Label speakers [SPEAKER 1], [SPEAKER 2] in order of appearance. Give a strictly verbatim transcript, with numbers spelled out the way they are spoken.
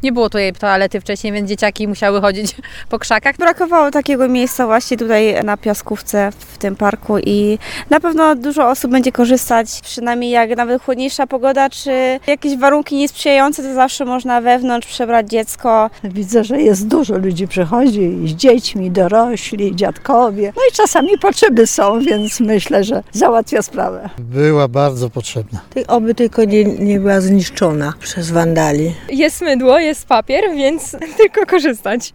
[SPEAKER 1] Nie było tutaj toalety wcześniej, więc dzieciaki musiały chodzić po krzakach.
[SPEAKER 2] Brakowało takiego miejsca właśnie tutaj na Piaskówce w tym parku i na pewno dużo osób będzie korzystać, przynajmniej jak nawet chłodniejsza pogoda, czy jakieś warunki niesprzyjające, to zawsze można wewnątrz przebrać dziecko.
[SPEAKER 3] Widzę, że jest dużo ludzi przychodzi i z dziećmi, dorośli, dziadkowie. No i czasami potrzeby są, więc myślę, że załatwia sprawę.
[SPEAKER 4] Była bardzo potrzebna.
[SPEAKER 5] Oby tylko nie, nie była zniszczona przez wandali.
[SPEAKER 6] Jest mydło, jest papier, więc tylko korzystać.